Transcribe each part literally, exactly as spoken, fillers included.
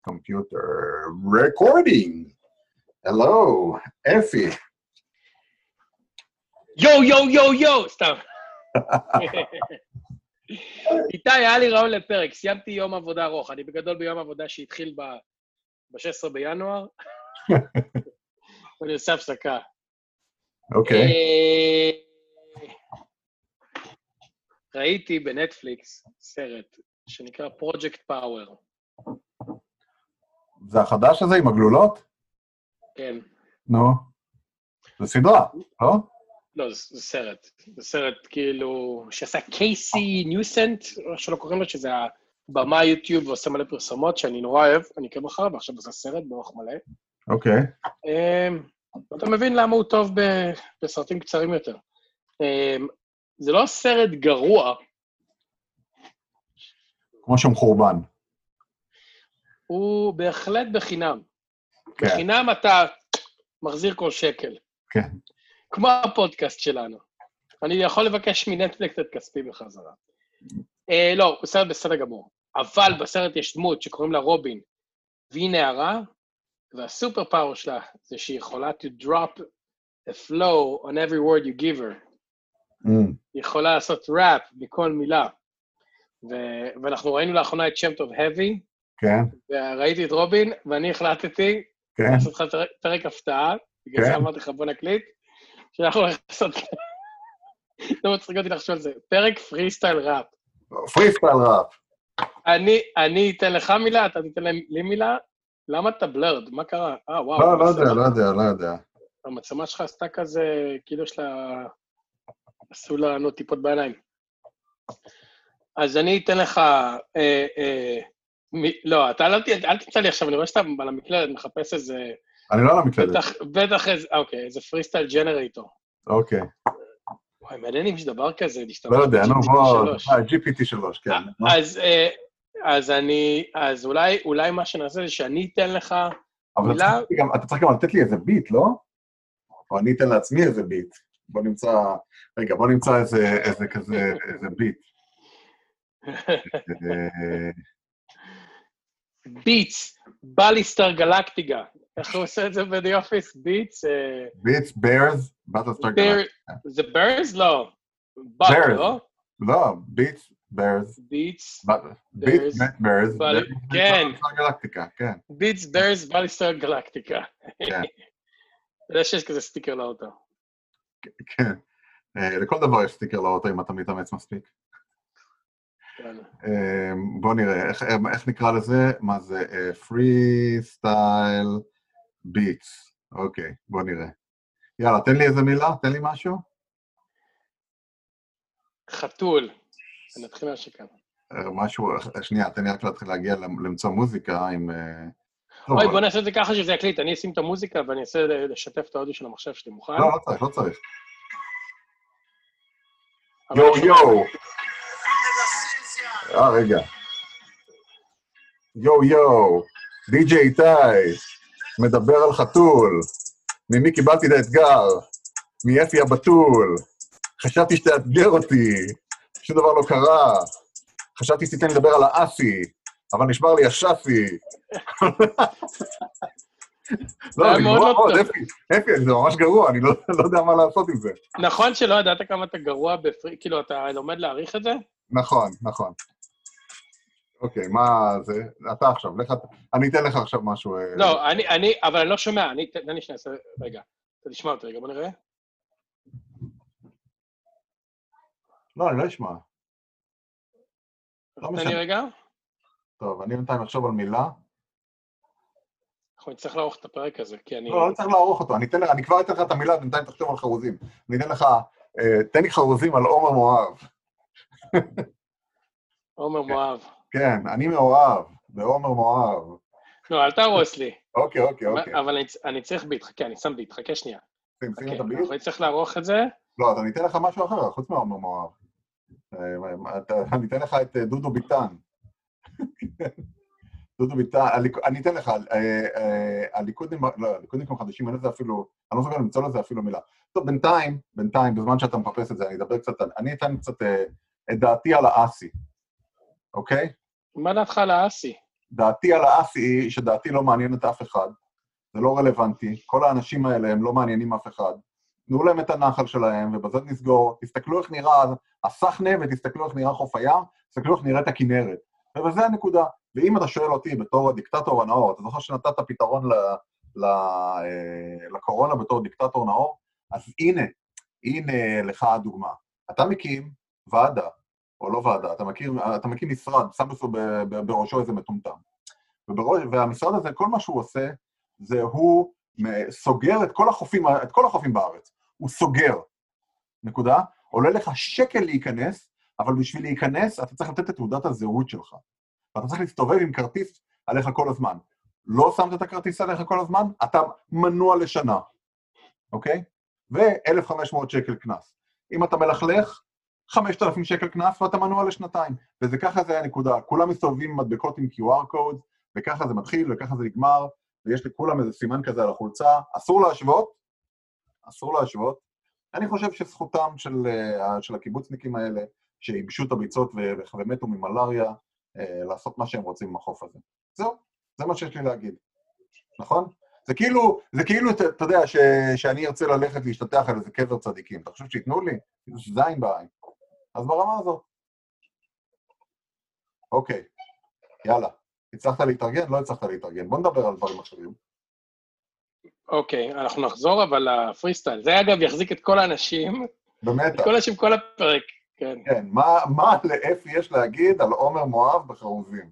computer recording. Hello, אפי. יו, יו, יו, יו, סתם. איתי, היה לי רעיון לפרק, סיימתי יום עבודה ארוך, אני בגדול ביום עבודה שהתחיל ב-שישה עשר בינואר, ואני עושה הפסקה. אוקיי. ראיתי בנטפליקס סרט שנקרא Project Power. זה החדש הזה עם הגלולות? כן. נו. זה סדרה, לא? לא, זה סרט. זה סרט כאילו, שעשה קייסי ניוסנט, או שלא קוראים לו, שזה הבמה יוטיוב ועושה מלא פרסומות, שאני נורא אוהב, אני עוקב אחריו, ועכשיו עושה סרט באורך מלא. אוקיי. אתה מבין למה הוא טוב בסרטים קצרים יותר. זה לא סרט גרוע. כמו שהוא מחורבן. הוא בהחלט בחינם. כן. בחינם אתה מחזיר כל שקל. כן. כמו הפודקאסט שלנו. אני יכול לבקש מנטפליקס את כספי בחזרה. אה, לא, הוא סרט בסדר גמור. אבל בסרט יש דמות שקוראים לה רובין, והיא נערה, והסופר פאוור שלה זה שהיא יכולה to drop a flow on every word you give her. Mm. היא יכולה לעשות ראפ מכל מילה. ו- ואנחנו ראינו לאחרונה את שם טוב heavy, כן. וראיתי את רובין, ואני החלטתי, כן. לעשות לך פרק, פרק הפתעה, בגלל זה אמרתי לך בוא נקליט, שאנחנו הולכים לעשות, לא מצחיק אותי לחשוב על זה, פרק פרי סטייל ראפ. פרי סטייל ראפ. אני, אני אתן לך מילה, אתה תיתן לי מילה, למה אתה בלרד? מה קרה? אה, וואו. לא, לא יודע, לא יודע, לא יודע. המצלמה שלך עשתה כזה, כאילו יש לה, עשו לנו טיפות בעיניים. אז אני אתן לך, אה, אה, מ, לא, אתה אל, אל תמצא לי עכשיו, אני רואה שאתה על המקלדת מחפש איזה... אני לא על המקלדת. בטח, בטח איזה, אוקיי, איזה פרי סטייל ג'נרייטור. אוקיי. וואי, מעניין אם יש דבר כזה, להשתמש לא יודע, נו, בוא, ג'י פי טי שלוש, כן. אז, אז אני, אז אולי, אולי מה שנעשה זה שאני אתן לך מילה... אבל אתה צריך גם לתת לי איזה ביט, לא? או אני אתן לעצמי איזה ביט. בוא נמצא, רגע, בוא נמצא איזה, איזה כזה, איזה ביט. ביטס, בליסטר גלקטיגה. איך הוא עושה את זה בדי אופיס? ביטס? ביטס, ברז, בליסטר גלקטיגה. זה ברז? לא. ברז, לא? לא, ביטס, ברז. ביטס, ביטס, ברז, כן. בליסטר גלקטיקה, כן. ביטס, ברז, בליסטר גלקטיקה. כן. אתה יודע שיש כזה סטיקר לאוטו. כן. לכל דבר יש סטיקר לאוטו אם אתה מתאמץ מספיק. בוא נראה, איך נקרא לזה? מה זה? Free Style Beats. אוקיי, בוא נראה. יאללה, תן לי איזה מילה, תן לי משהו. חתול. נתחיל מהשכאן. משהו, שנייה, תן לי רק להתחיל להגיע למצוא מוזיקה עם... אוי, בוא נעשה את זה ככה שזה יקליט, אני אשים את המוזיקה ואני אעשה לשתף את האודיו של המחשב שלי, מוכן? לא, לא צריך, לא צריך. יו, יו. אה, רגע. יו, יו. די-ג'יי איתי. מדבר על חתול. ממי קיבלתי את האתגר? מאפי הבתול. חשבתי שתאתגר אותי. שום דבר לא קרה. חשבתי שתיתן לדבר על האפי. אבל נשבר לי השאפי. לא, זה גרוע מאוד, אפי, אפי, זה ממש גרוע, אני לא יודע מה לעשות עם זה. נכון שלא ידעת כמה אתה גרוע בפרי, כאילו, אתה לומד להעריך את זה? נכון, נכון. אוקיי, מה זה? אתה עכשיו, לך, אני אתן לך עכשיו משהו... לא, אני, אני, אבל אני לא שומע, אני, תן לי שנייה, רגע, אתה תשמע אותי רגע, בוא נראה. לא, אני לא אשמע. תן לי רגע. טוב, אני בינתיים אחשוב על מילה. אנחנו נצטרך לערוך את הפרק הזה, כי אני... לא, לא צריך לערוך אותו, אני, לך, אני כבר אתן לך את המילה, בינתיים תחשוב על חרוזים. אני אתן לך, תן לי חרוזים על עומר מואב. עומר מואב. כן, אני מאוהב, בעומר מואב. לא, אל תהרוס לי. אוקיי, אוקיי, אוקיי. אבל אני צריך ביט, חכה, אני שם ביט, חכה שנייה. שים, שים את הביט. אנחנו נצטרך לערוך את זה. לא, אז אני אתן לך משהו אחר, חוץ מעומר מואב. אני אתן לך את דודו ביטן. דודו ביטן, אני אתן לך, הליכודניקים, לא, הליכודניקים חדשים, אין לזה אפילו, אני לא זוכר למצוא לזה אפילו מילה. טוב, בינתיים, בינתיים, בזמן שאתה מחפש את זה, אני אדבר קצת, אני אתן קצת את דעתי על האסי, אוקיי? מה דעתך על האסי? דעתי על האסי היא שדעתי לא מעניינת אף אחד, זה לא רלוונטי, כל האנשים האלה הם לא מעניינים אף אחד, תנו להם את הנחל שלהם, ובזאת נסגור, תסתכלו איך נראה הסחנה, ותסתכלו איך נראה חוף הים, תסתכלו איך נראית הכנרת, ובזה הנקודה. ואם אתה שואל אותי בתור הדיקטטור הנאור, אתה זוכר שנתת פתרון ל, ל, לקורונה בתור דיקטטור נאור, אז הנה, הנה לך הדוגמה. אתה מקים ועדה, או לא ועדה, אתה מקים, אתה מקים משרד, שם בסוף בראשו איזה מטומטם. ובראש, והמשרד הזה, כל מה שהוא עושה, זה הוא סוגר את כל החופים, את כל החופים בארץ. הוא סוגר. נקודה? עולה לך שקל להיכנס, אבל בשביל להיכנס, אתה צריך לתת את תעודת הזהות שלך. ואתה צריך להסתובב עם כרטיס עליך כל הזמן. לא שמת את הכרטיס עליך כל הזמן, אתה מנוע לשנה. אוקיי? ו-אלף וחמש מאות שקל כנס. אם אתה מלכלך, חמשת אלפים שקל כנס, ואתה מנוע לשנתיים. וזה ככה זה הנקודה. כולם מסתובבים מדבקות עם קיו אר קוד, וככה זה מתחיל, וככה זה נגמר, ויש לכולם איזה סימן כזה על החולצה. אסור להשוות, אסור להשוות. אני חושב שזכותם של, של הקיבוצניקים האלה, שיבשו את הביצות ומתו ממלריה, לעשות מה שהם רוצים עם החוף הזה. זהו, זה מה שיש לי להגיד. נכון? זה כאילו, זה כאילו, אתה יודע, ש, שאני ארצה ללכת להשתתח על איזה קבר צדיקים. אתה חושב שיתנו לי? זה זין בעין. אז ברמה הזאת. אוקיי, יאללה. הצלחת להתארגן? לא הצלחת להתארגן. בוא נדבר על דברים אחרים. אוקיי, אנחנו נחזור אבל לפריסטייל. זה אגב יחזיק את כל האנשים. באמת. את כל האנשים, כל הפרק. כן. כן, מה, מה לאפי יש להגיד על עומר מואב בחרוזים?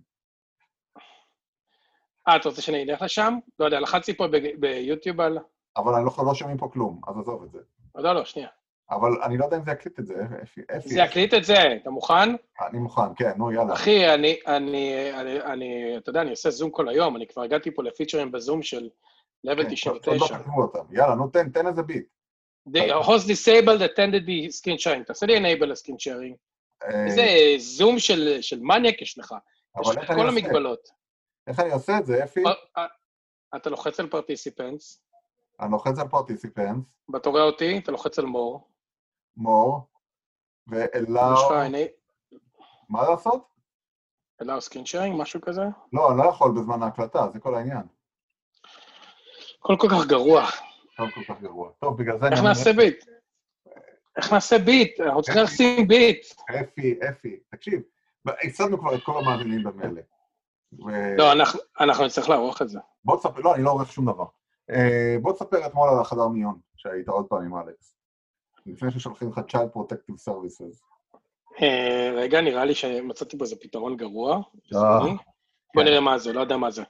אה, אתה רוצה שאני אלך לשם? לא יודע, לחצתי פה ביוטיוב על... אבל אני לא, לא שומעים פה כלום, אז עזוב את זה. לא, לא, שנייה. אבל אני לא יודע אם זה יקליט את זה, אפי. אפי זה יקליט את זה, אתה מוכן? אני מוכן, כן, נו, יאללה. אחי, אני, אני, אני, אני, אתה יודע, אני עושה זום כל היום, אני כבר הגעתי פה לפיצ'רים בזום של level תשעים ותשע. עוד לא כתבו אותם. יאללה, נו, תן, תן איזה ביט. The host disabled attended the screen sharing. תעשה לי enable ל-screen sharing. איזה זום של מניאק יש לך. יש לך כל המגבלות. איך אני עושה את זה, אפי? אתה לוחץ על participants. אני לוחץ על participants. ואתה רואה אותי, אתה לוחץ על more. more. ואלאו... מה לעשות? אלאו screen sharing, משהו כזה? לא, אני לא יכול בזמן ההקלטה, זה כל העניין. כל כל כך גרוע. כל כל כך גרוע. טוב, בגלל זה... איך נעשה ביט? איך נעשה ביט? אנחנו צריכים לשים ביט. אפי, אפי. תקשיב, הפסדנו כבר את כל המאזינים במילא. לא, אנחנו נצטרך לערוך את זה. בוא תספר, לא, אני לא עורך שום דבר. בוא תספר אתמול על החדר מיון, שהיית עוד פעם עם אלכס. לפני ששולחים לך Child Protective Services. רגע, נראה לי שמצאתי פה איזה פתרון גרוע. בוא נראה מה זה, לא יודע מה זה.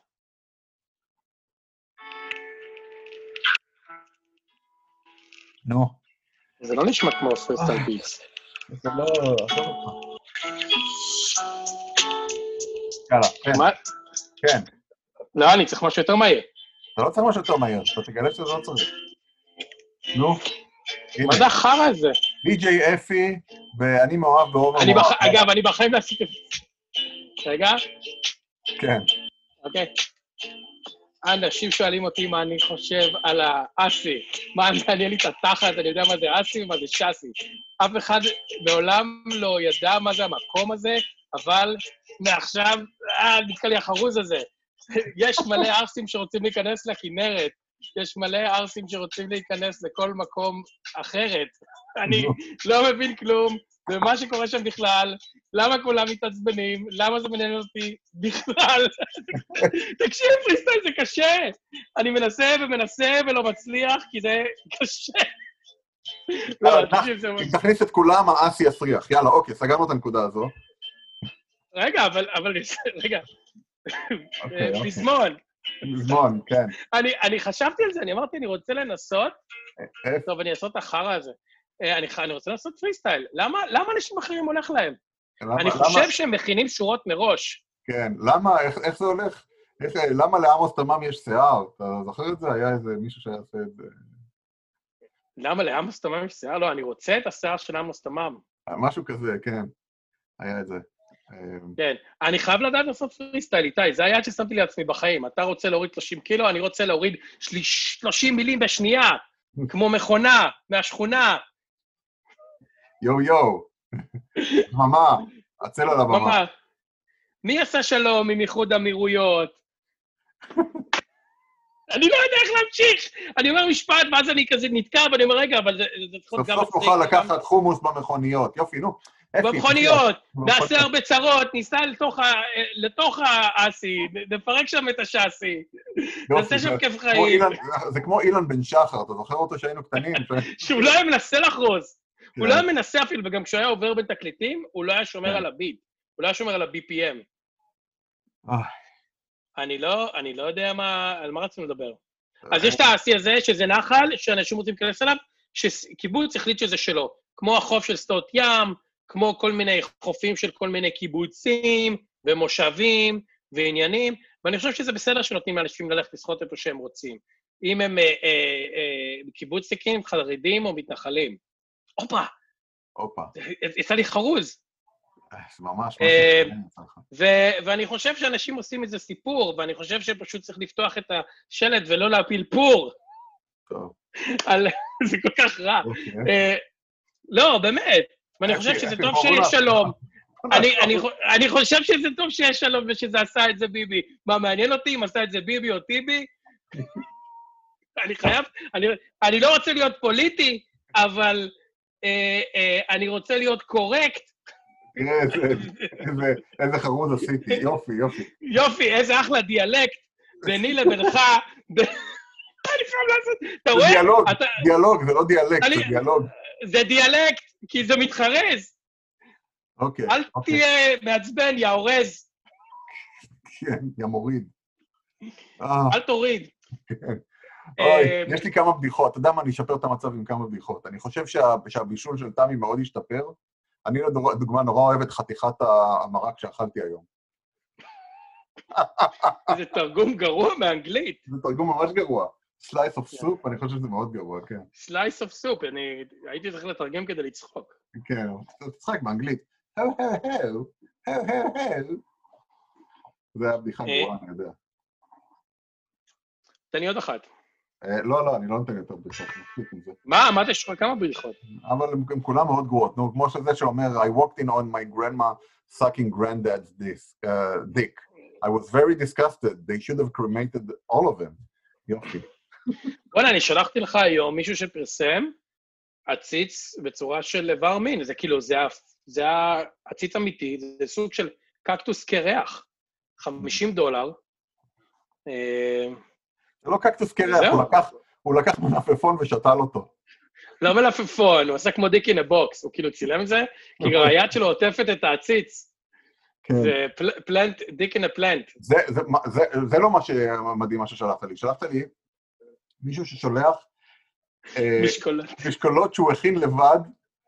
נו. זה לא נשמע כמו פריסטייל ביטס. זה לא... עזוב אותך. יאללה, כן. כן. לא, אני צריך משהו יותר מהיר. אתה לא צריך משהו יותר מהיר, אתה תגלה שזה לא צריך. נו. מה זה החרא הזה? די-ג'יי אפי, ואני מאוהב בעומר מואב. אגב, אני בחיים להסיק את זה. רגע. כן. אוקיי. אנשים שואלים אותי מה אני חושב על האסי, מה מעניין לי את התחת, אני יודע מה זה אסי ומה זה שסי. אף אחד בעולם לא ידע מה זה המקום הזה, אבל מעכשיו, אה, נתקע לי החרוז הזה. יש מלא ארסים שרוצים להיכנס לכנרת, יש מלא ארסים שרוצים להיכנס לכל מקום אחרת. אני לא מבין כלום, ומה שקורה שם בכלל, למה כולם מתעצבנים, למה זה מעניין אותי בכלל. תקשיב, פריסטייל, זה קשה. אני מנסה ומנסה ולא מצליח, כי זה קשה. לא, תקשיב, זה... תכניס את כולם, האסי יסריח. יאללה, אוקיי, סגרנו את הנקודה הזו. רגע, אבל, רגע. פזמון. פזמון, כן. אני חשבתי על זה, אני אמרתי, אני רוצה לנסות. טוב, אני אעשה את החרא הזה. אני, אני רוצה לעשות פריסטייל. למה, למה אנשים אחרים הולך להם? למה, אני חושב למה... שהם מכינים שורות מראש. כן, למה, איך, איך זה הולך? איך, למה לעמוס תמם יש שיער? אתה זוכר את זה? היה איזה מישהו שיעשה את זה. למה לעמוס תמם יש שיער? לא, אני רוצה את השיער של עמוס תמם. משהו כזה, כן. היה את זה. כן, אני חייב לדעת לעשות פריסטייל, איתי, זה היעד ששמתי לעצמי בחיים. אתה רוצה להוריד שלושים קילו, אני רוצה להוריד שלושים מילים בשנייה, כמו מכונה, מהשכונה. יו יו, ממה, עצל על הבמה. מי עשה שלום עם איחוד אמירויות? אני לא יודע איך להמשיך. אני אומר משפט, ואז אני כזה נתקע, ואני אומר, רגע, אבל זה צריך להיות גם... סוף סוף נוכל לקחת חומוס במכוניות. יופי, נו. במכוניות, נעשה הרבה צרות, ניסע לתוך האסי, נפרק שם את השאסי, נעשה שם כיף חיים. זה כמו אילן בן שחר, אתה זוכר אותו שהיינו קטנים? שהוא לא היה מנסה לחרוז, הוא לא היה מנסה אפילו, וגם כשהוא היה עובר בין תקליטים, הוא לא היה שומר על הביט, הוא לא היה שומר על ה-בי פי אם. אני לא, אני לא יודע על מה רצינו לדבר. אז יש את האסי הזה, שזה נחל, שאנשים רוצים להיכנס אליו, שקיבוץ החליט שזה שלו, כמו החוף של שדות ים, כמו כל מיני חופים של כל מיני קיבוצים ומושבים ועניינים, ואני חושב שזה בסדר שנותנים לאנשים ללכת לשחות איפה שהם רוצים. אם הם אה, אה, אה, קיבוצניקים, חרדים או מתנחלים. הופה! הופה. יצא לי חרוז. ממש, אה, ו- ואני חושב שאנשים עושים איזה סיפור, ואני חושב שפשוט צריך לפתוח את השלט ולא להפיל פור. טוב. על... זה כל כך רע. אוקיי. אה, לא, באמת. ואני חושב שזה טוב שיש שלום. אני חושב שזה טוב שיש שלום ושזה עשה את זה ביבי. מה, מעניין אותי אם עשה את זה ביבי או טיבי? אני חייב, אני לא רוצה להיות פוליטי, אבל אני רוצה להיות קורקט. תראה, איזה חרוז עשיתי, יופי, יופי. יופי, איזה אחלה דיאלקט, ביני לבינך. אני חייב לעשות, אתה רואה? זה דיאלוג, דיאלוג, זה לא דיאלקט, זה דיאלוג. זה דיאלקט, כי זה מתחרז. אוקיי. אל תהיה מעצבן, יא אורז. כן, יא מוריד. אל תוריד. אוי, יש לי כמה בדיחות. אתה יודע מה, אני אשפר את המצב עם כמה בדיחות. אני חושב שהבישול של תמי מאוד השתפר. אני לדוגמה נורא אוהב את חתיכת המרק שאכלתי היום. זה תרגום גרוע מאנגלית. זה תרגום ממש גרוע. Slice of soup, אני חושב שזה מאוד גרוע, כן. Slice of soup, אני הייתי צריך לתרגם כדי לצחוק. כן, תצחק באנגלית. הו, הו, הו, הו, הו, הו. זה היה בדיחה גרועה, אני יודע. תן לי עוד אחת. לא, לא, אני לא נותן יותר בדיחות, נפליק עם זה. מה? אמרת יש לך כמה בדיחות? אבל הם כולם מאוד גרועות. נו, כמו שזה שאומר, I walked in on my grandma sucking granddad's dick. I was very disgusted. They should have cremated all of them. יופי. בוא'נה, אני שלחתי לך היום מישהו שפרסם עציץ בצורה של איבר מין. זה כאילו, זה עציץ אמיתי, זה סוג של קקטוס קרח. חמישים דולר. זה לא קקטוס קרח, הוא לקח מלפפון ושתל אותו. לא מלפפון, הוא עשה כמו דיק אין הבוקס, הוא כאילו צילם את זה, כי היד שלו עוטפת את העציץ. זה פלנט, דיק אין הפלנט. זה לא מה שמדהים מה ששלחת לי. שלחת לי מישהו ששולח משקולות שהוא הכין לבד,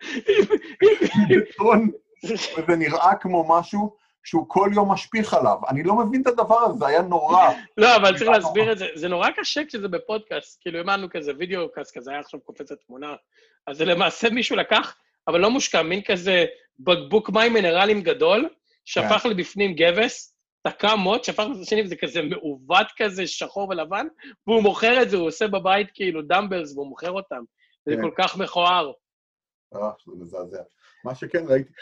וזה נראה כמו משהו שהוא כל יום משפיך עליו. אני לא מבין את הדבר הזה, זה היה נורא. לא, אבל צריך להסביר את זה. זה נורא קשה כשזה בפודקאסט, כאילו אמרנו כזה וידאו-קאסט כזה, היה עכשיו קופצת תמונה. אז זה למעשה מישהו לקח, אבל לא מושקע, מין כזה בקבוק מים מינרלים גדול, שפך לבפנים גבס, תקע מוט, שפך לשני, וזה כזה מעוות כזה, שחור ולבן, והוא מוכר את זה, הוא עושה בבית כאילו דמבלס, והוא מוכר אותם. זה כל כך מכוער. אה, זה מזעזע. מה שכן ראיתי...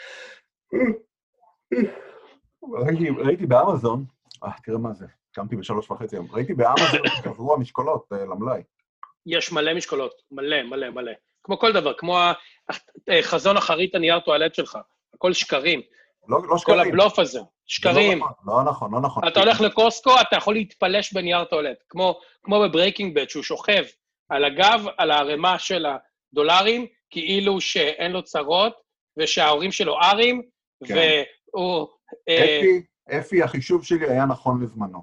ראיתי, ראיתי באמזון, אה, תראה מה זה, קמתי בשלוש וחצי היום, ראיתי באמזון שחזרו המשקולות למלאי. יש מלא משקולות, מלא, מלא, מלא. כמו כל דבר, כמו חזון אחרית הנייר טואלט שלך, הכל שקרים. לא, לא שקרים. כל הבלוף הזה, שקרים. לא נכון, לא נכון. אתה הולך לקוסקו, אתה יכול להתפלש בנייר טואלט, כמו, כמו בברייקינג בד, שהוא שוכב על הגב, על הערימה של הדולרים, כאילו שאין לו צרות, ושההורים שלו ארים, כן. והוא... אפי, אפי, החישוב שלי היה נכון לזמנו.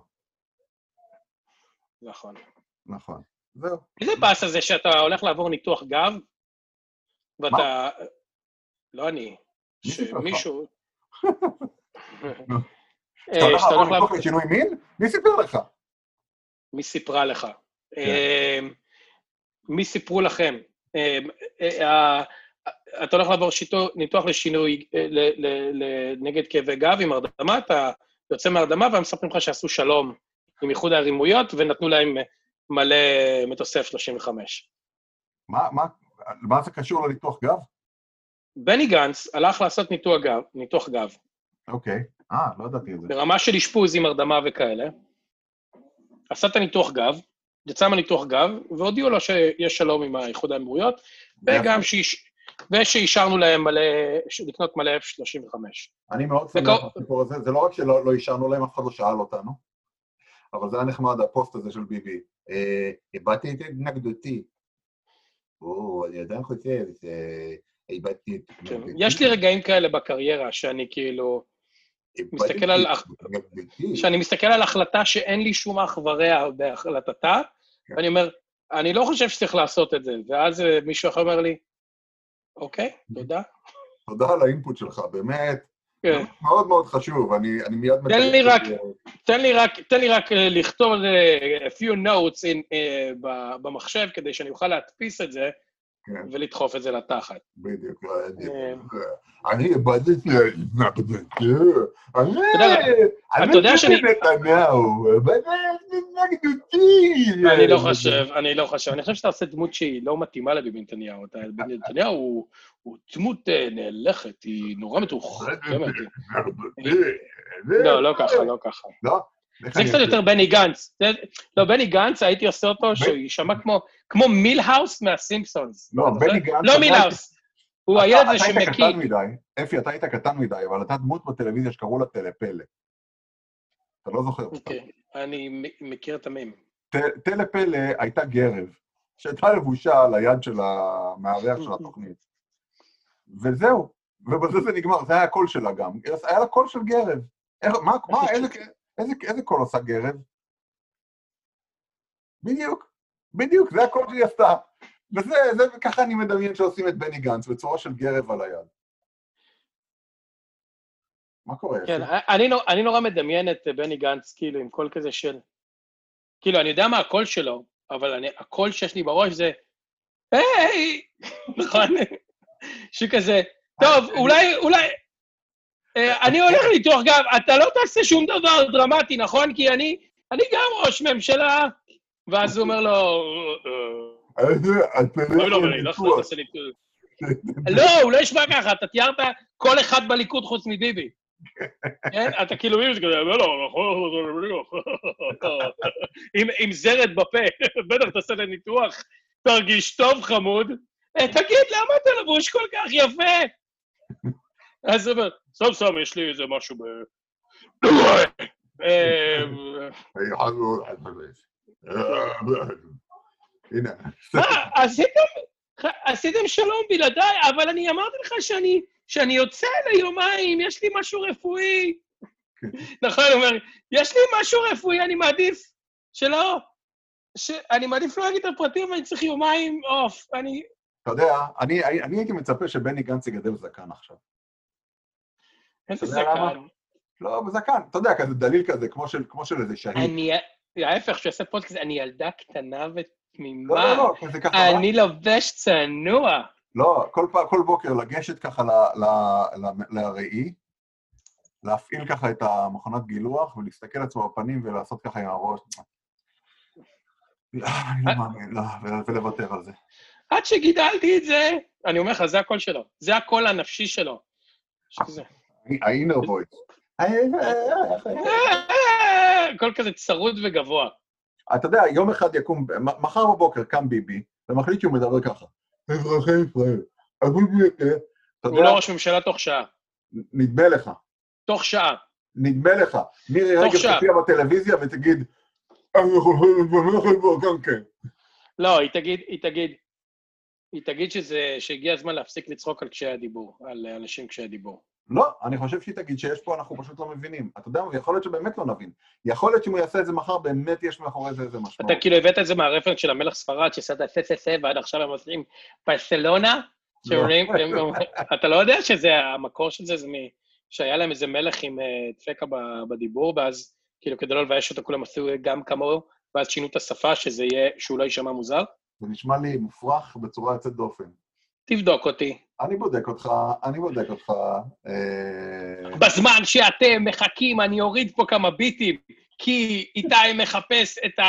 נכון. נכון, זהו. איזה פס הזה שאתה הולך לעבור ניתוח גב, ואתה... לא אני, מישהו... אתה הולך לעבור ניתוח לשינוי מין? מי סיפר לך? מי סיפרה לך? מי סיפרו לכם? אתה הולך לעבור ניתוח לשינוי, נגד כאבי גב עם הרדמה, אתה יוצא מהרדמה, והם מספרים לך שעשו שלום עם איחוד האמירויות, ונתנו להם מלא מטוסי אף שלושים וחמש. מה זה קשור לניתוח גב? בני גנץ הלך לעשות ניתוח גב, ניתוח גב. אוקיי. אה, לא ידעתי את זה. ברמה של אשפוז עם הרדמה וכאלה. עשה את הניתוח גב, יצא מהניתוח גב, והודיעו לו שיש שלום עם האיחוד האמירויות, וגם שיש... ושאישרנו להם מלא, לקנות מלא אף שלושים וחמש. אני מאוד שמח בסיפור הזה, זה לא רק שלא לא אישרנו להם, אף אחד לא שאל אותנו, אבל זה היה נחמד, הפוסט הזה של ביבי. הבאתי את התנגדותי. או, אני עדיין חושב, הבאתי את התנגדותי. יש לי רגעים כאלה בקריירה, שאני כאילו, מסתכל על, שאני מסתכל על החלטה שאין לי שום אח ורע בהחלטתה, ואני אומר, אני לא חושב שצריך לעשות את זה, ואז מישהו אחר אומר לי, אוקיי, תודה. תודה על האינפוט שלך, באמת. מאוד מאוד חשוב, אני מיד... תן לי רק, תן לי רק, תן לי רק לכתוב a few notes במחשב, כדי שאני אוכל להדפיס את זה, ולדחוף את זה לתחת. בדיוק. אני הבדתי התנגדותי. אתה יודע שאני... נתניהו, התנגדותי. אני לא חושב, אני לא חושב. אני חושב שאתה עושה דמות שהיא לא מתאימה לביבי נתניהו. ביבי נתניהו הוא דמות נהלכת, היא נורא מתוחכמת. לא, לא ככה, לא ככה. לא? זה קצת יותר בני גנץ. לא, בני גנץ, הייתי עושה אותו שהוא יישמע כמו מילהאוס מהסימפסונס. לא, בני גנץ... לא מילהאוס. הוא הילד הזה שמקיא. אתה היית קטן מדי, אפי, אתה היית קטן מדי, אבל אתה דמות בטלוויזיה שקראו לה טלפלא. אתה לא זוכר. אוקיי, אני מכיר את המים. טלפלא הייתה גרב, שהייתה לבושה על היד של המארח של התוכנית. וזהו, ובזה זה נגמר, זה היה הקול שלה גם. היה לה קול של גרב. מה, איזה... איזה, איזה קול עושה גרב? בדיוק, בדיוק, זה הקול שהיא עשתה. וזה, זה, ככה אני מדמיין שעושים את בני גנץ, בצורה של גרב על היד. מה קורה? כן, אני, אני נורא מדמיין את בני גנץ, כאילו, עם קול כזה של... כאילו, אני יודע מה הקול שלו, אבל אני, הקול שיש לי בראש זה... היי! נכון? שכזה, טוב, אולי, אולי... אני הולך לניתוח גב, אתה לא תעשה שום דבר דרמטי, נכון? כי אני, אני גם ראש ממשלה, ואז הוא אומר לו, לא, הוא לא ישמע ככה, אתה תיארת כל אחד בליכוד חוץ מביבי. אתה כאילו, עם זרת בפה, בטח תעשה לניתוח, תרגיש טוב חמוד, תגיד, למה אתה לבוש כל כך יפה? אז הוא אומר, סוף סוף יש לי איזה משהו ב... הנה. מה, עשיתם שלום בלעדיי, אבל אני אמרתי לך שאני יוצא ליומיים, יש לי משהו רפואי. נכון, הוא אומר, יש לי משהו רפואי, אני מעדיף שלא, אני מעדיף לא להגיד את הפרטים, אני צריך יומיים אוף, אני... אתה יודע, אני הייתי מצפה שבני גנץ יגדל זקן עכשיו. איזה זקן? לא, בזקן, אתה יודע, כזה דליל כזה, כמו של איזה שהיד. אני, ההפך, שעושה פודקאסט, אני ילדה קטנה ותמימה. לא, לא, לא, כזה ככה... אני לובש צנוע. לא, כל בוקר לגשת ככה לראי, להפעיל ככה את המכונת גילוח, ולהסתכל עצמו בפנים ולעשות ככה עם הראש. אני לא מאמין, לא, ולוותר על זה. עד שגידלתי את זה, אני אומר לך, זה הקול שלו. זה הקול הנפשי שלו. שזה. ה-inner voice. קול כזה צרוד וגבוה. אתה יודע, יום אחד יקום, מחר בבוקר קם ביבי, ומחליט שהוא מדבר ככה. אזרחי ישראל, אבל ביותר. הוא לא ראש ממשלה תוך שעה. נדמה לך. תוך שעה. נדמה לך. מירי רגב תופיע בטלוויזיה ותגיד, אני יכול לברך על בו גם כן. לא, היא תגיד, היא תגיד, היא תגיד שזה, שהגיע הזמן להפסיק לצחוק על קשיי הדיבור, על אנשים קשיי הדיבור. לא, אני חושב שהיא תגיד שיש פה, אנחנו פשוט לא מבינים. אתה יודע, יכול להיות שבאמת לא נבין. יכול להיות שאם הוא יעשה את זה מחר, באמת יש מאחורי זה איזה משמעות. אתה כאילו הבאת את זה מהרפרנס של המלך ספרד, שעשה את ה-סססה, ועד עכשיו הם עושים ברצלונה, אתה לא יודע שזה, המקור של זה, זה שהיה להם איזה מלך עם דפקה בדיבור, ואז כאילו כדי לא לבייש אותו, כולם עשו גם כמוהו, ואז שינו את השפה, שזה יהיה, שהוא לא יישמע מוזר. זה נשמע לי מופרך בצורה יוצאת דופן. תבדוק אותי. אני בודק אותך, אני בודק אותך. בזמן שאתם מחכים, אני אוריד פה כמה ביטים, כי איתי מחפש את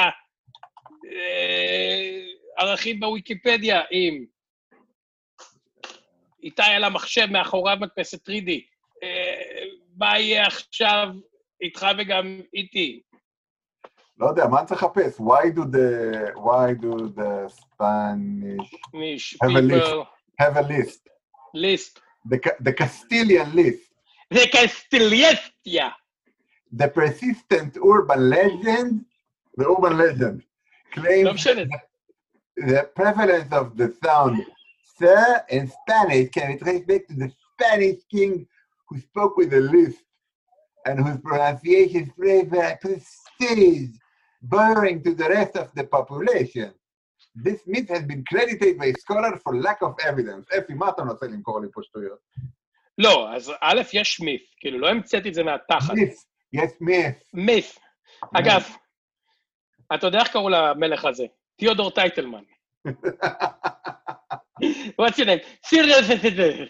הערכים בוויקיפדיה עם איתי על המחשב מאחוריו מדפסת תרי די. מה יהיה עכשיו איתך וגם איתי? לא יודע, מה אני צריך לחפש? Why do the, why do the Spanish have a list? Have a list. List. The, the Castilian list. The Castiliestia. The persistent urban legend, the urban legend, claims that the prevalence of the sound sir in Spanish can be traced back to the Spanish king who spoke with a lisp and whose pronunciation flavor prestige, borrowing to the rest of the population. This myth has been credited by scholars for lack of evidence. אפי, מה אתה מנסה למכור לי פה שטויות? לא, אז א', יש מית', כאילו, לא המצאתי את זה מהתחת. מית', יש מית'. מית'. אגב, אתה יודע איך קראו למלך הזה? תיאודור טייטלמן. What's your name? סיריוס אסדר.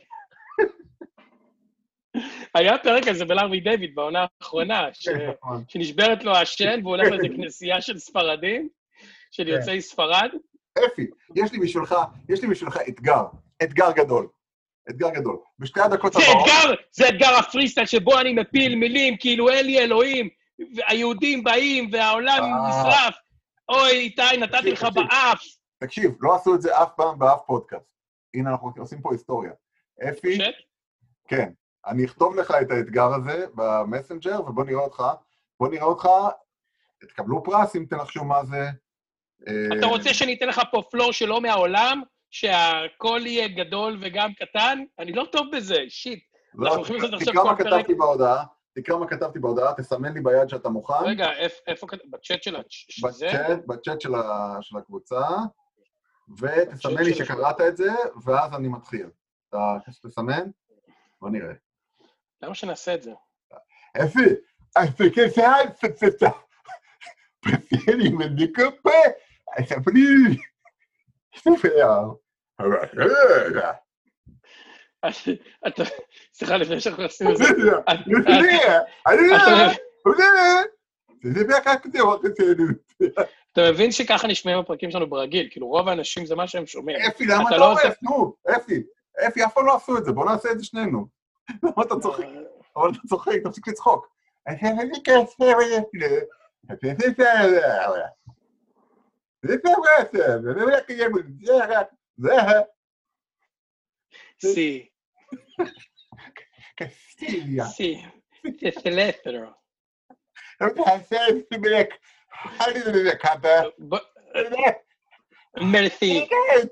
היה פרק הזה בלארמי דיוויד בעונה האחרונה, שנשברת לו השן, והוא הולך לאיזה כנסייה של ספרדים, של יוצאי ספרד. אפי, יש לי בשבילך, יש לי בשבילך אתגר, אתגר גדול, אתגר גדול. בשתי הדקות הבאות... זה אתגר, זה אתגר הפריסטייל שבו אני מפיל מילים, כאילו אלי אלוהים, והיהודים באים, והעולם נשרף. אוי, איתי, נתתי לך באף. תקשיב, לא עשו את זה אף פעם באף פודקאסט. הנה, אנחנו עושים פה היסטוריה. אפי, כן, אני אכתוב לך את האתגר הזה במסנג'ר, ובוא נראה אותך, בוא נראה אותך, תקבלו פרס אם תנחשו מה זה. אתה רוצה שאני אתן לך פה פלור שלא מהעולם, שהכל יהיה גדול וגם קטן? אני לא טוב בזה, שיט. לא, תקרא מה כתבתי בהודעה, תקרא מה כתבתי בהודעה, תסמן לי ביד שאתה מוכן. רגע, איפה כתבתי? בצ'אט של זה? בצ'אט של הקבוצה, ותסמן לי שקראת את זה, ואז אני מתחיל. אתה תסמן? בוא נראה. למה שנעשה את זה? אפי, אפי, כסעד, פצצה. פרסיני מדיקופה, ספרי, ספר. אתה, סליחה, לפני שאנחנו עושים את זה. אני יודע, אני יודע, אני יודע. זה בעיקר כזה, אתה מבין שככה נשמעים הפרקים שלנו ברגיל, כאילו רוב האנשים זה מה שהם שומעים. אפי, למה אתה עורף? נו, אפי, אפי, אף פעם לא עשו את זה, בוא נעשה את זה שנינו. למה אתה צוחק? אבל אתה צוחק, תפסיק לצחוק. אני חייב כסף, זה פרסם, זה לא יקיים, זה רק, זה... סי. קסטיליה. סי. זה סלסטרו. אתה עושה את זה בלק, אני זה בלק, אתה... מרסי.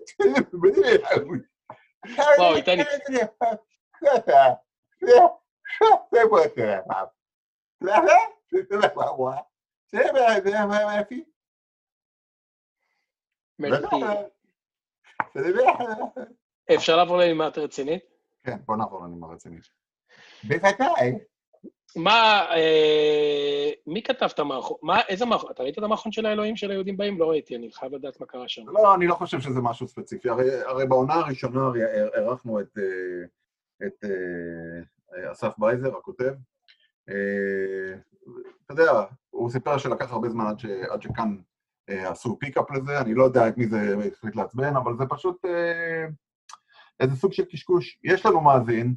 וואו, איתני. זה פרסם. זה פרסם. זה מה אפי? מרסי. אפשר לעבור לנימה רצינית? כן, בוא נעבור לנימה רצינית. בוודאי. מה, מי כתב את המערכון? מה, איזה מערכון? אתה ראית את המערכון של האלוהים של היהודים באים? לא ראיתי, אני חייב לדעת מה קרה שם. לא, אני לא חושב שזה משהו ספציפי. הרי בעונה הראשונה ערכנו את אסף בייזר, הכותב. אתה יודע, הוא סיפר שלקח הרבה זמן עד, ש, עד שכאן אה, עשו פיקאפ לזה, אני לא יודע את מי זה החליט לעצבן, אבל זה פשוט אה, איזה סוג של קשקוש. יש לנו מאזין,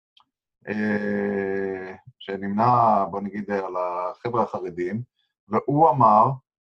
אה, שנמנע, בוא נגיד, על החבר'ה החרדים, והוא אמר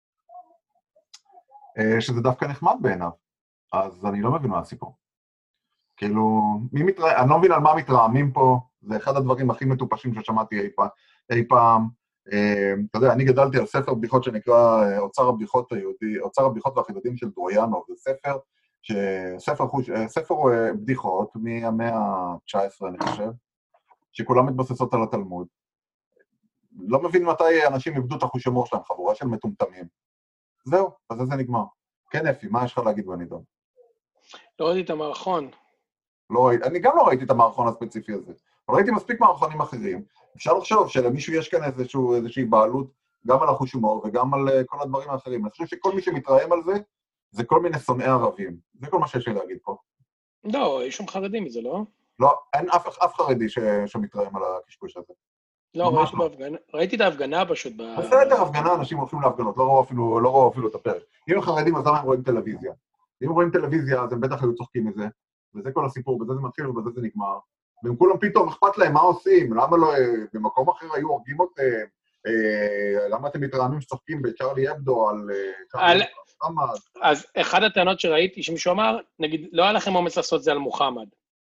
אה, שזה דווקא נחמד בעיניו, אז אני לא מבין מה הסיפור. כאילו, מי מתרא... אני לא מבין על מה מתרעמים פה, זה אחד הדברים הכי מטופשים ששמעתי אי פעם. אי פעם. אתה יודע, אני גדלתי על ספר בדיחות שנקרא אוצר הבדיחות היהודי, אוצר הבדיחות והחידודים של דרויאנוב, זה ספר, ספר, ספר בדיחות מהמאה ה-תשע עשרה, אני חושב, שכולם מתבססות על התלמוד. לא מבין מתי אנשים איבדו את החוש הומור שלהם, חבורה של מטומטמים. זהו, אז זה נגמר. כן, אפי, מה יש לך להגיד בנידון? לא ראיתי את המערכון. לא ראיתי, אני גם לא ראיתי את המערכון הספציפי הזה, אבל ראיתי מספיק מערכונים אחרים. אפשר לחשוב שלמישהו יש כאן איזשהו, איזושהי בעלות גם על החוש הומור וגם על uh, כל הדברים האחרים. אני חושב שכל מי שמתרעם על זה, זה כל מיני שונאי ערבים. זה כל מה שיש לי להגיד פה. לא, יש שם חרדים מזה, לא? לא, אין אף, אף חרדי ש, שמתרעם על הקשקוש הזה. לא, ראיתי, בהפגנה, ראיתי את ההפגנה פשוט. ב... בסדר, הפגנה, אנשים הולכים להפגנות, לא ראו אפילו, לא ראו אפילו את הפרק. אם הם חרדים, אז למה הם רואים טלוויזיה? אם הם רואים טלוויזיה, אז הם בטח היו צוחקים מזה, וזה כל הסיפור, בזה זה מתחיל ובזה זה נגמר. והם כולם פתאום אכפת להם, מה עושים? למה לא, במקום אחר היו הורגים אותם? אה, למה אתם מתרעמים שצוחקים בצ'רלי אבדו על... על... אז אחד הטענות שראיתי, שמישהו אמר, נגיד, לא היה לכם אומץ לעשות זה על מוחמד.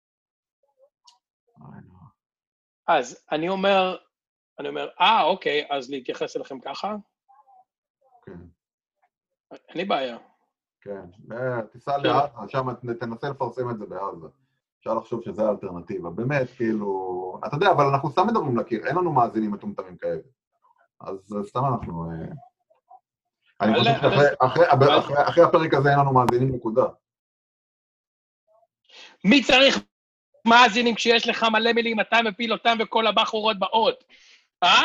אז אני אומר, אני אומר, אה, אוקיי, אז להתייחס אליכם ככה? כן. אין לי בעיה. כן, תיסע לעזה, שם תנסה לפרסם את זה בעזה. אפשר לחשוב שזה האלטרנטיבה. באמת, כאילו... אתה יודע, אבל אנחנו סתם מדברים לקיר, אין לנו מאזינים מטומטמים כאלה. אז סתם אנחנו... אני חושב שאחרי הפרק הזה אין לנו מאזינים נקודה. מי צריך מאזינים כשיש לך מלא מילים, אתה מפיל אותם וכל הבחורות באות? אה?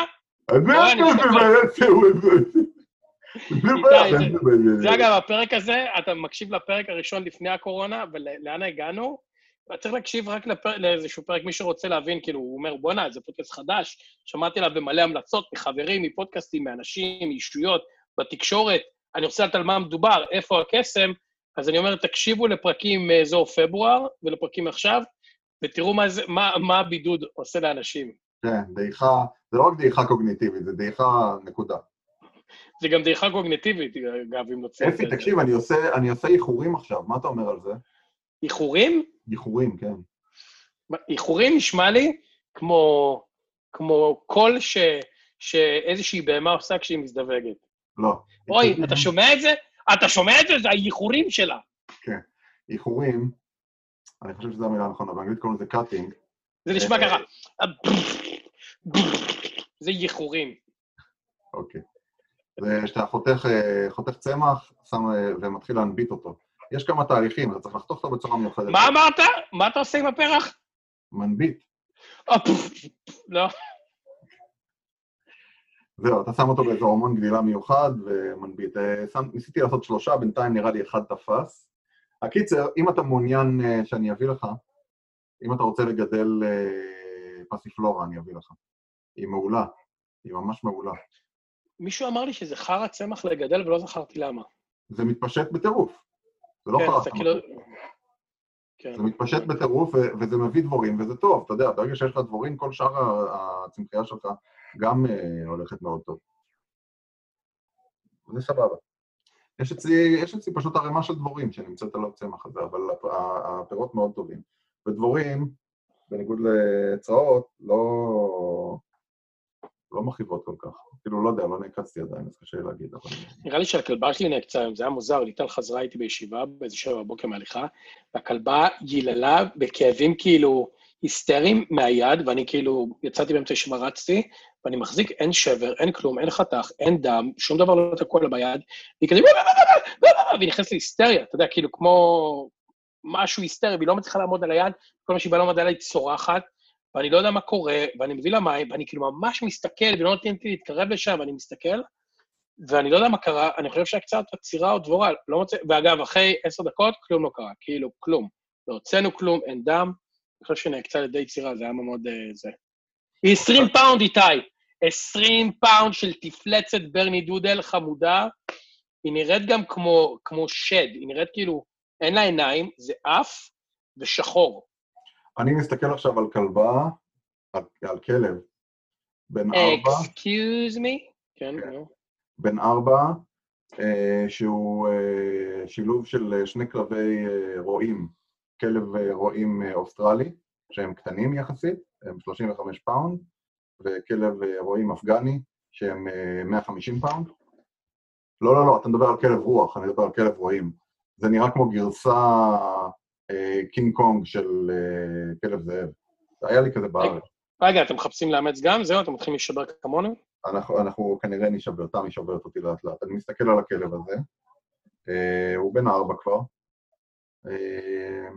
זה אגב, הפרק הזה, אתה מקשיב לפרק הראשון לפני הקורונה, ולאן הגענו? צריך להקשיב רק לאיזשהו פרק, מי שרוצה להבין, כאילו, הוא אומר, בוא'נה, זה פודקאסט חדש, שמעתי עליו במלא המלצות, מחברים, מפודקאסטים, מאנשים, מאישויות, בתקשורת, אני רוצה לדעת על מה מדובר, איפה הקסם, אז אני אומר, תקשיבו לפרקים מאזור פברואר, ולפרקים עכשיו, ותראו מה, זה, מה, מה הבידוד עושה לאנשים. כן, דעיכה, זה לא רק דעיכה קוגניטיבית, זה דעיכה נקודה. זה גם דעיכה קוגניטיבית, אגב, אם נוצא... אפי, תקשיב, אני עושה, אני עושה איחורים עכשיו, מה אתה אומר על זה? איחורים? איחורים, כן. איחורים נשמע לי כמו, כמו קול ש, שאיזושהי בהמה עושה כשהיא מזדווגת. לא. אוי, אתה שומע את זה? אתה שומע את זה? זה האיחורים שלה. כן. איחורים, אני חושב שזו המילה הנכונה, באנגלית קוראים לזה קאטינג. זה נשמע ככה. זה איחורים. אוקיי. זה שאתה חותך, חותך צמח ומתחיל להנביט אותו. יש כמה תהליכים, אתה צריך לחתוך אותו בצורה מיוחדת. מה אמרת? מה אתה עושה עם הפרח? מנביט. לא. זהו, אתה שם אותו באיזה הורמון גדילה מיוחד ומנביט. ניסיתי לעשות שלושה, בינתיים נראה לי אחד תפס. הקיצר, אם אתה מעוניין שאני אביא לך, אם אתה רוצה לגדל פסיפלורה, אני אביא לך. היא מעולה, היא ממש מעולה. מישהו אמר לי שזה חרא צמח לגדל ולא זכרתי למה. זה מתפשט בטירוף. זה לא חרא צמח. זה מתפשט בטירוף וזה מביא דבורים וזה טוב. אתה יודע, ברגע שיש לך דבורים, כל שאר הצמחייה שלך גם הולכת מאוד טוב. זה סבבה. יש אצלי, יש אצלי פשוט הרמה של דבורים שנמצאת על הצמח הזה, אבל הפירות מאוד טובים. ודבורים, בניגוד לצרעות, לא, לא מחיבות כל כך. כאילו, לא יודע, לא נעקצתי עדיין, אז קשה להגיד. אבל... נראה לי שהכלבה שלי נעקצה היום, זה היה מוזר, ליטל חזרה איתי בישיבה, באיזה שבע בבוקר מהליכה, והכלבה ייללה בכאבים כאילו היסטריים מהיד, ואני כאילו יצאתי באמצע ישיבה, רצתי, ואני מחזיק, אין שבר, אין כלום, אין חתך, אין דם, שום דבר לא תקוע לה ביד, והיא כזה, והיא נכנסת להיסטריה, אתה יודע, כאילו כמו משהו היסטרי, והיא לא מצליחה לעמוד על היד, כל מה שהיא באה לעמוד עליה היא צורחת, ואני לא יודע מה קורה, ואני מביא לה מים, ואני כאילו ממש מסתכל, ולא נותן לי להתקרב לשם, ואני מסתכל, ואני לא יודע מה קרה, אני חושב שהיה קצת עצירה או דבורה, לא מוצא, ואגב, אחרי עשר דקות, כלום לא קרה, כאילו, כלום. לא הוצאנו כלום, אין דם, אני חושב שנעקצה לידי יצירה, זה היה מאוד זה. היא עשרים פאונד איתי, עשרים פאונד של תפלצת ברני דודל חמודה, היא נראית גם כמו, כמו שד, היא נראית כאילו, אין לה עיניים, זה אף ושחור. אני מסתכל עכשיו על כלבה, על, על כלב, בן ארבע. Excuse me? כן, לא. בן ארבע, אה, שהוא אה, שילוב של שני כלבי אה, רועים, כלב אה, רועים אה, אוסטרלי, שהם קטנים יחסית, הם שלושים וחמישה פאונד, וכלב אה, רועים אפגני, שהם אה, מאה וחמישים פאונד. לא, לא, לא, אתה מדבר על כלב רוח, אני מדבר על כלב רועים. זה נראה כמו גרסה אה, קינג קונג של אה, כלב זאב. זה היה לי כזה בארץ. רגע, אתם מחפשים לאמץ גם? זהו, אתם מתחילים להישבר כמונו? אנחנו, אנחנו כנראה נשבר, תם ישברת אותי לאט לאט. אני מסתכל על הכלב הזה, אה, הוא בן ארבע כבר. אה,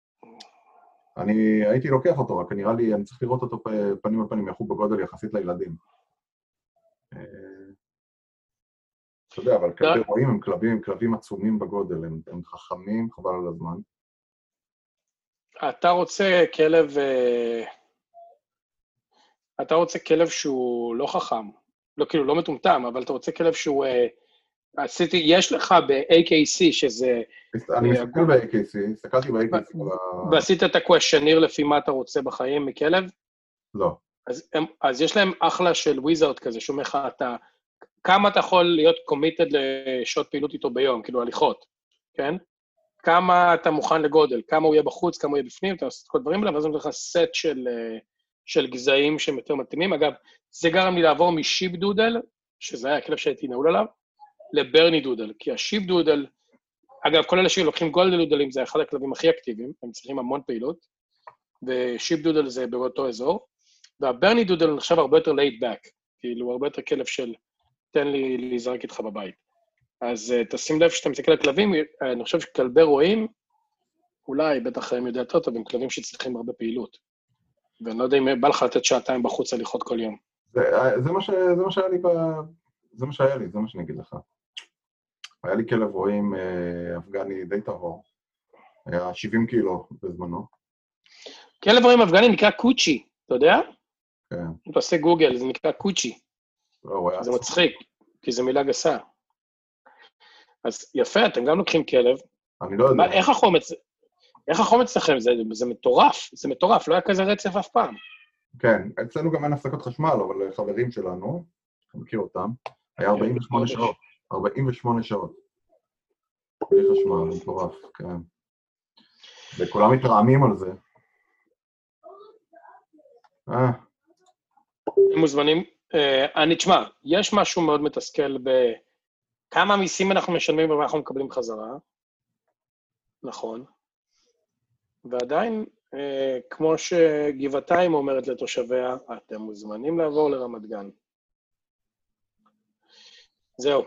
אני הייתי לוקח אותו, רק נראה לי, אני צריך לראות אותו פנים על פנים, איך הוא בגודל יחסית לילדים. אה, אתה יודע, אבל כלבי רואים, הם כלבים, הם כלבים עצומים בגודל, הם, הם חכמים, חבל על הזמן. אתה רוצה כלב... אתה רוצה כלב שהוא לא חכם, לא כאילו, לא מטומטם, אבל אתה רוצה כלב שהוא עשיתי, יש לך ב-איי קיי סי, שזה... אני מסתכל ב-איי קיי סי, הסתכלתי ב-איי קיי סי. ועשית את הקוושניר לפי מה אתה רוצה בחיים מכלב? לא. אז, הם, אז יש להם אחלה של וויזארד כזה, שאומר לך, אתה, כמה אתה יכול להיות קומיטד לשעות פעילות איתו ביום, כאילו הליכות, כן? כמה אתה מוכן לגודל, כמה הוא יהיה בחוץ, כמה הוא יהיה בפנים, אתה עושה את כל הדברים האלה, ואז אני אומר לך סט של, של גזעים שהם יותר מתאימים. אגב, זה גרם לי לעבור משיפ דודל, שזה היה הכלב שהייתי נעול עליו, לברני דודל, כי השיפ דודל, אגב, כל אלה שלוקחים גולדל דודלים, זה אחד הכלבים הכי אקטיביים, הם צריכים המון פעילות, ושיפ דודל זה באותו אזור, והברני דודל נחשב הרבה יותר laid back, כאילו הרבה יותר כלב של תן לי להיזרק איתך בבית. אז uh, תשים לב שאתה מסתכל על כלבים, אני חושב שכלבי רועים, אולי, בטח הם יודע טוב, הם כלבים שצריכים הרבה פעילות. ואני לא יודע אם בא לך לתת שעתיים בחוץ הליכות כל יום. זה, זה, מה ש, זה מה שהיה לי, ב... זה מה שהיה לי, זה מה שאני אגיד לך. היה לי כלב רועים אה, אפגני די טהור, היה שבעים קילו בזמנו. כלב רועים אפגני נקרא קוצ'י, אתה יודע? כן. אם אתה עושה גוגל, זה נקרא קוצ'י. לא, זה מצחיק, כי זו מילה גסה. אז יפה, אתם גם לוקחים כלב. אני לא יודע. מה, איך החומץ, איך החומץ לכם? זה, זה מטורף, זה מטורף, לא היה כזה רצף אף פעם. כן, אצלנו גם אין הפסקות חשמל, אבל חברים שלנו, אתה מכיר אותם, היה ארבעים ושמונה שעות. ארבעים ושמונה שעות. בלי חשמל, מטורף, כן. וכולם מתרעמים על זה. אה. הם מוזמנים, אני, תשמע, יש משהו מאוד מתסכל בכמה מיסים אנחנו משלמים ומה אנחנו מקבלים חזרה, נכון, ועדיין, כמו שגבעתיים אומרת לתושביה, אתם מוזמנים לעבור לרמת גן. זהו.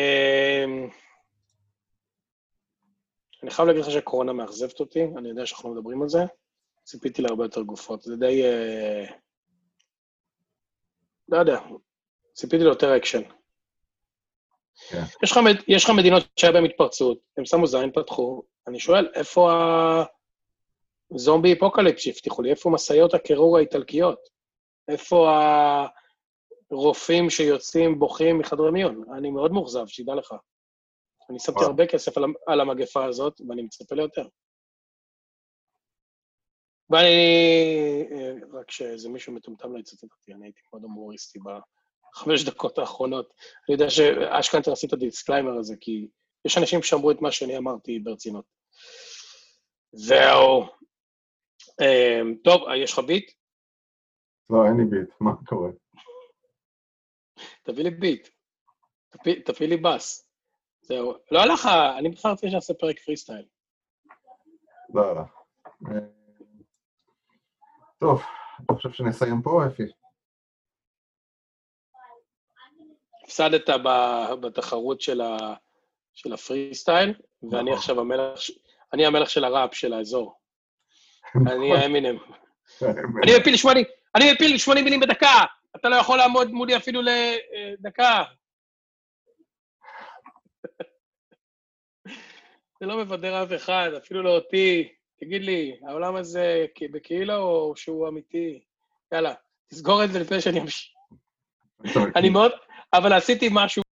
אני חייב להגיד לך שהקורונה מאכזבת אותי, אני יודע שאנחנו מדברים על זה, ציפיתי להרבה יותר גופות, זה די... לא יודע, ציפיתי ליותר אקשן. כן. יש לך, יש לך מדינות שהיה בהן התפרצות, הם שמו זין, פתחו, אני שואל, איפה הזומבי אפוקליפס שהבטיחו לי? איפה מסעיות הקירור האיטלקיות? איפה הרופאים שיוצאים בוכים מחדרי מיון? אני מאוד מאוכזב, שידע לך. אני שמתי הרבה כסף על, על המגפה הזאת, ואני מצפה ליותר. ואני, רק שאיזה מישהו מטומטם לא יצטט אותי, אני הייתי מאוד אמוריסטי בחמש דקות האחרונות. אני יודע שאשכן תנסי את הדיסקליימר הזה, כי יש אנשים שאמרו את מה שאני אמרתי ברצינות. זהו. טוב, יש לך ביט? לא, אין לי ביט, מה קורה? תביא לי ביט. תביא, תביא לי בס. זהו. לא הלך, אני בחרתי שעשה פרק פרי סטייל. לא, לא. טוב, אני חושב שנסיים פה, אפי. הפסדת בתחרות של ה... של הפרי סטייל, ואני עכשיו המלך, אני המלך של הראפ של האזור. אני האמינם. אני מפיל שמונים, אני מפיל שמונים מילים בדקה! אתה לא יכול לעמוד מולי אפילו לדקה. זה לא מבדר אף אחד, אפילו לא אותי. תגיד לי, העולם הזה בכאילו או שהוא אמיתי? יאללה, תסגור את זה לפני שאני אמשיך. אני מאוד, אבל עשיתי משהו